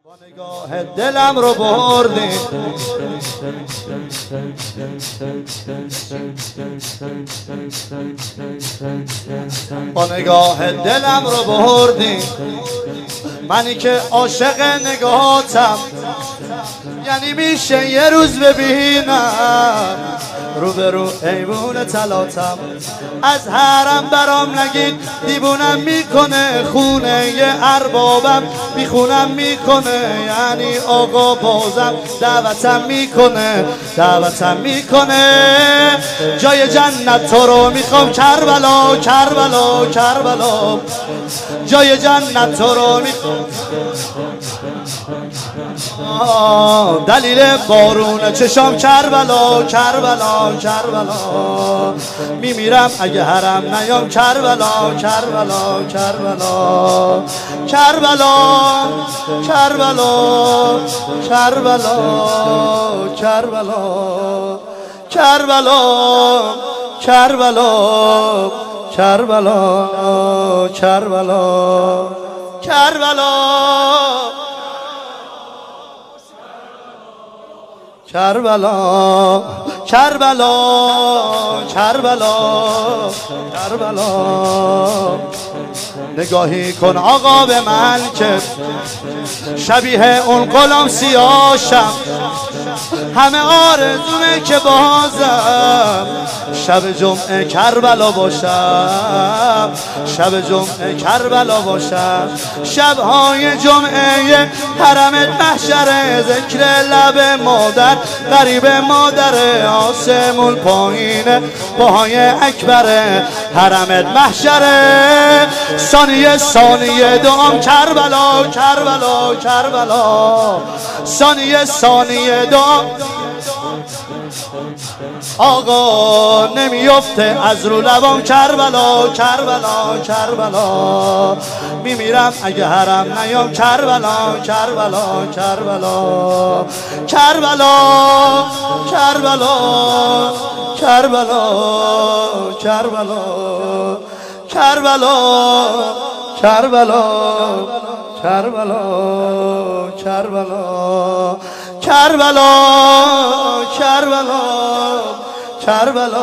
با نگاه دلم رو بردی، با نگاه دلم رو بردی، منی که عاشق نگاهاتم، یعنی میشه یه روز ببینم رو به رو ایوون تلاتم. از حرم برام نگید دیوونم میکنه، خونه یه اربابم میخونم میکنه، یعنی آقا بازم دعوتم میکنه، دعوتم میکنه. جای جنت تو رو میخوام کربلا، کربلا، کربلا. جای جنت تو رو میخوام، دلیل بارون چشام کربلا، کربلا، کربلا. میمیرم اگه حرم نیام کربلا، کربلا، کربلا، کربلا، کربلا، کربلا، کربلا، کربلا، کربلا، کربلا، کربلا، کربلا، کربلا، کربلا، کربلا، کربلا. نگاهی کن آقا به من که شبیه اون غلام سیاشم، همه آرزومه که بازم شب جمعه کربلا باشم، شب جمعه کربلا باشم. شبهای جمعه حرمت محشر، ذکر لب مادر غریب مادر، آسمون پایینه پاهای اکبره، حرمت محشره. ثانیه ثانیه دعام کربلا، کربلا، کربلا. ثانیه ثانیه دعام آقا نمیفته از رو لبام کربلا، کربلا، کربلا. میمیرم اگه حرم نیام کربلا، کربلا، کربلا، کربلا، کربلا، کربلا، کربلا، کربلا، کربلا، کربلا، کربلا، کربلا، کربلا، کربلا.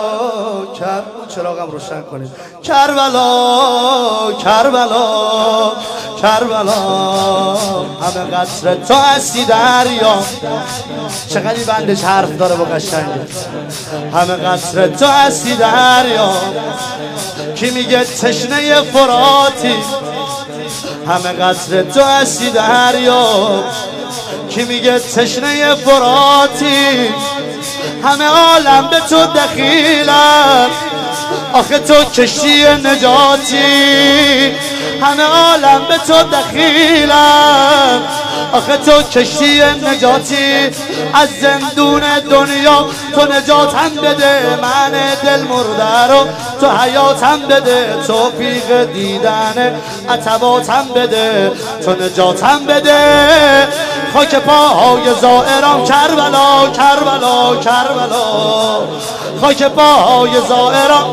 چراغم روشن کنید. کربلا، کربلا، کربلا. همه قصر تو هستی دریا، چقدر بندش حرف داره با قشنگه. همه قصر تو هستی دریا، کی میگه تشنه فراتی. همه قصر تو هستی دریا، کی میگه تشنه فراتی. همه عالم به تو دخیلن، آخه تو کشتی نجاتی. همه عالم به تو دخیلن، آخه تو کشتی نجاتی. از زندون دنیا تو نجاتم بده، من دل مرده رو تو حیاتم بده. توفیق دیدن عتباتم بده، تو نجاتم بده. خاک پاهای زائران کربلا، کربلا، کربلا. خاک پاهای زائران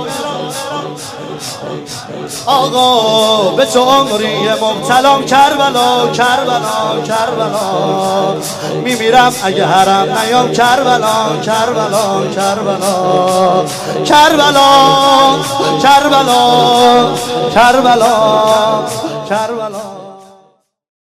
آقا به تو عمری مبتلام کربلا، کربلا، کربلا. میمیرم اگه حرم نیام کربلا، کربلا، کربلا، کربلا، کربلا، کربلا، کربلا.